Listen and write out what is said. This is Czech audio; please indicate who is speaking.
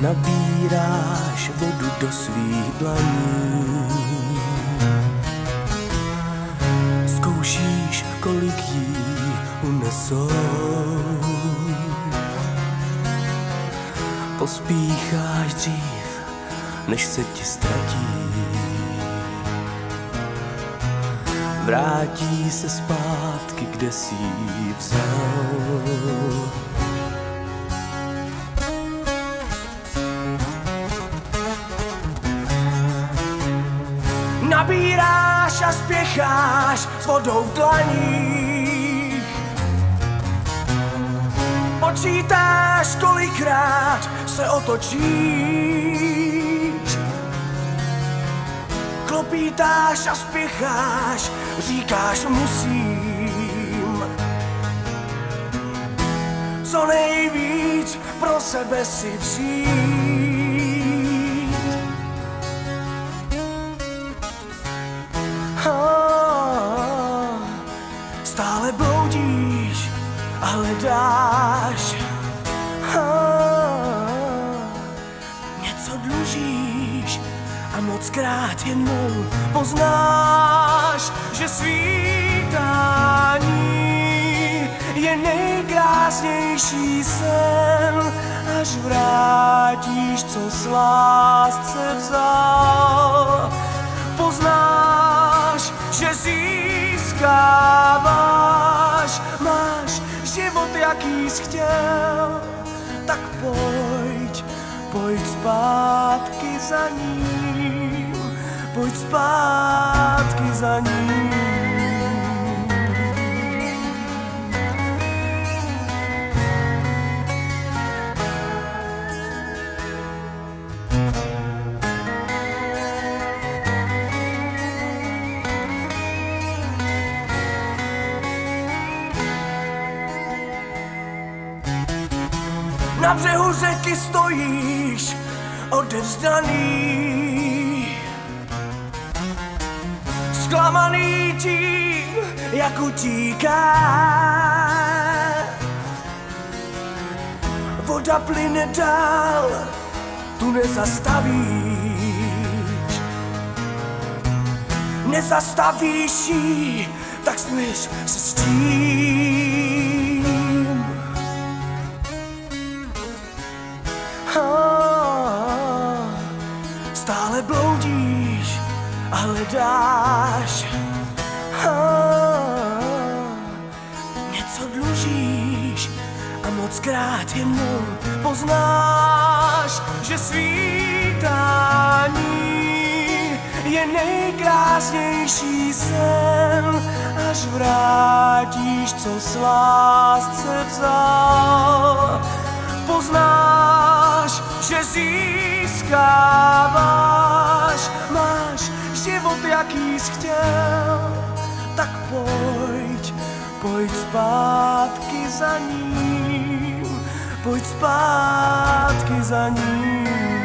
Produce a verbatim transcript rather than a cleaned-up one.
Speaker 1: nabíráš vodu do svých dlaní. Zkoušíš, kolik jí unesou. Pospícháš dřív, než se ti ztratí. Vrátí se zpátky, kde jsi ji vzal. Nabíráš a spěcháš s vodou v dlaních. Počítáš, kolikrát se otočíš. Klopítáš a spěcháš, říkáš musím. Co nejvíc pro sebe si vzít. Ah, stále bloudíš a hledáš. Ah, něco dlužíš a mockrát jenom poznáš, že svítání je nejkrásnější sen, až vrátíš, co s lásce vzal. Poznáš, že získáváš, máš život, jaký jsi chtěl, tak pojď, pojď zpátky za ním, pojď zpátky za ním. Na břehu řeky stojíš odevzdaný, zklamaný tím, jak utíká. Voda plyne dál, tu nezastavíš. Nezastavíš ji, tak smíš se s tím. Stále bloudíš a hledáš. Něco dlužíš a mockrát jenom poznáš, že svítání je nejkrásnější sen, až vrátíš, co s lásce vzal. Poznáš, že získáváš, máš život, jaký jsi chtěl, tak pojď, pojď zpátky za ním, pojď zpátky za ním.